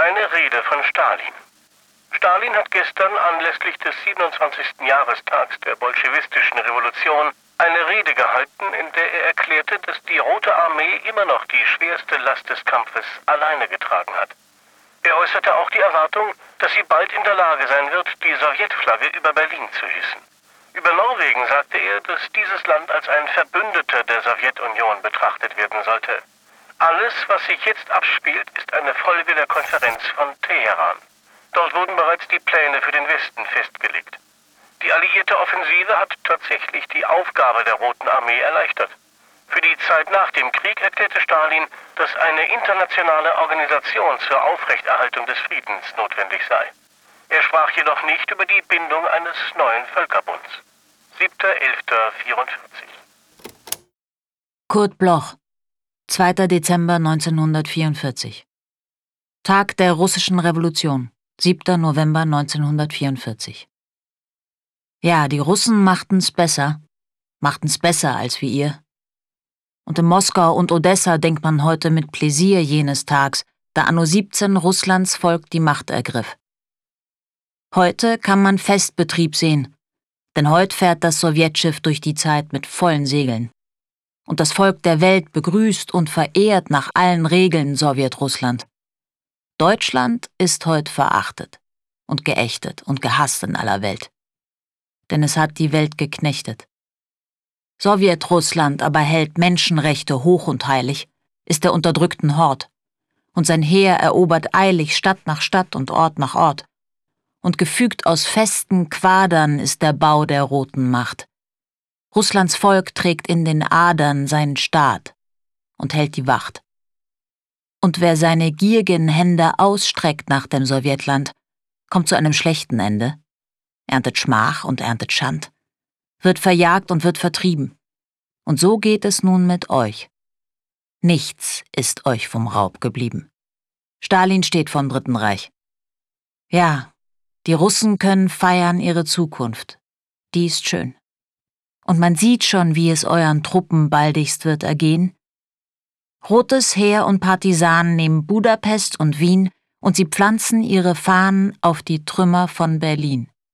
Eine Rede von Stalin. Stalin hat gestern anlässlich des 27. Jahrestags der bolschewistischen Revolution eine Rede gehalten, in der er erklärte, dass die Rote Armee immer noch die schwerste Last des Kampfes alleine getragen hat. Er äußerte auch die Erwartung, dass sie bald in der Lage sein wird, die Sowjetflagge über Berlin zu hissen. Über Norwegen sagte er, dass dieses Land als ein Verbündeter der Sowjetunion betrachtet werden sollte. Alles, was sich jetzt abspielt, ist eine Folge der Konferenz von Teheran. Dort wurden bereits die Pläne für den Westen festgelegt. Die alliierte Offensive hat tatsächlich die Aufgabe der Roten Armee erleichtert. Für die Zeit nach dem Krieg erklärte Stalin, dass eine internationale Organisation zur Aufrechterhaltung des Friedens notwendig sei. Er sprach jedoch nicht über die Bindung eines neuen Völkerbunds. 7.11.44. Kurt Bloch, 2. Dezember 1944. Tag der russischen Revolution, 7. November 1944. Ja, die Russen machen's besser als wie ihr. Und in Moskau und Odessa denkt man heute mit Pläsier jenes Tags, da anno 17 Russlands Volk die Macht ergriff. Heute kann man Festbetrieb sehen, denn heut fährt das Sowjetschiff durch die Zeit mit vollen Segeln. Und das Volk der Welt begrüßt und verehrt nach allen Regeln Sowjetrussland. Deutschland ist heut verachtet und geächtet und gehasst in aller Welt. Denn es hat die Welt geknechtet. Sowjetrussland aber hält Menschenrechte hoch und heilig, ist der unterdrückten Hort, und sein Heer erobert eilig Stadt nach Stadt und Ort nach Ort. Und gefügt aus festen Quadern ist der Bau der roten Macht. Russlands Volk trägt in den Adern seinen Staat und hält die Wacht. Und wer seine gierigen Hände ausstreckt nach dem Sowjetland, kommt zu einem schlechten Ende, erntet Schmach und erntet Schand, wird verjagt und wird vertrieben. Und so geht es nun mit euch. Nichts ist euch vom Raub geblieben. Stalin steht vom Dritten Reich. Ja, die Russen können feiern ihre Zukunft. Die ist schön. Und man sieht schon, wie es euren Truppen baldigst wird ergehen. Rotes Heer und Partisanen nehmen Budapest und Wien und sie pflanzen ihre Fahnen auf die Trümmer von Berlin.